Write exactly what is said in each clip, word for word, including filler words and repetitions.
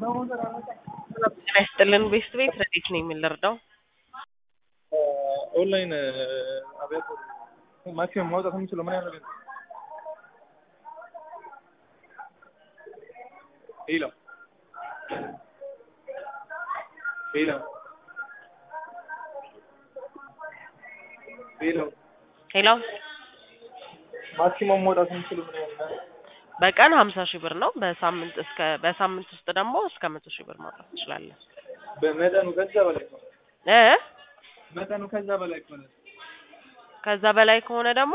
ጤና ይስጥልን ቤስት ቤት ረዲት ነኝ የምንረዳው ኦንላይን አቤት ማክሲመም ማውጣት የምችለው ምን ያህል ነው? ሄሎ ሄሎ ሄሎ ሄሎ ማክሲመም ማውጣት የምችለው ምን ያህል ነው? በቀን ሀምሳ ሺህ ብር ነው። በሳምንት እስከ በሳምንት ውስጥ ደግሞ እስከ መቶ ሺህ ብር ማውጣት ትችላለህ። በመጠኑ ከዛ በላይ ነው እ መጠኑ ከዛ በላይ ከሆነ ከዛ በላይ ከሆነ ደግሞ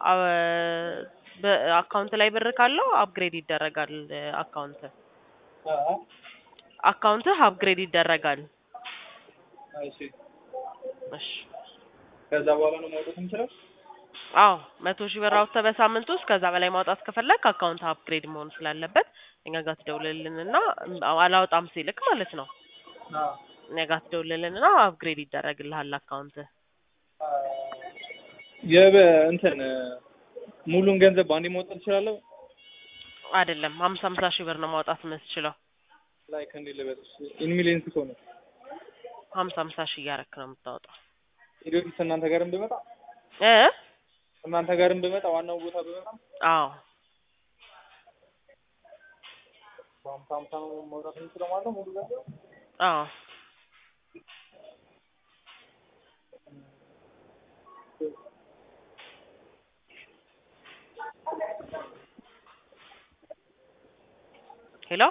በአካውንት ላይ ብር ካለው አፕግሬድ ይደረጋል። አካውንት አዎ አካውንት አፕግሬድ ይደረጋል። እሺ እሺ ከዛ በኋላ ነው ማውጣት የምችለው? አዎ መቶ ሺህ ብር አውጥተህ በሳምንት ውስጥ ከዛ በላይ ማውጣት ከፈለክ አካውንት አፕግሬድ መሆን ስላለበት እኛ ጋር ትደውልልንና አላወጣም ሲልክ ማለት ነው። አዎ እኛ ጋር ትደውልልንና አፕግሬድ ይደረግልሃል አካውንት። የበ እንትን ሙሉን ገንዘብ ባንዴ ማውጣት እችላለሁ? አይደለም ሀምሳ ሀምሳ ሺህ ብር ነው ማውጣት የምትችለው። ላይክ እንዴ ልበልሽ ኢን ሚሊየንስ ከሆነ ሀምሳ ሀምሳ ሺህ እያረክ ነው የምታወጣው። ኢትዮፒስ እናንተ ጋርም ብመጣ እ እናንተ ጋርም ብመጣ ዋናው ቦታ ብመጣ አዎ በሀምሳ ሀምሳ ነው ማውጣት የምችለው ማለት ነው ሙሉ ገንዘብ? አዎ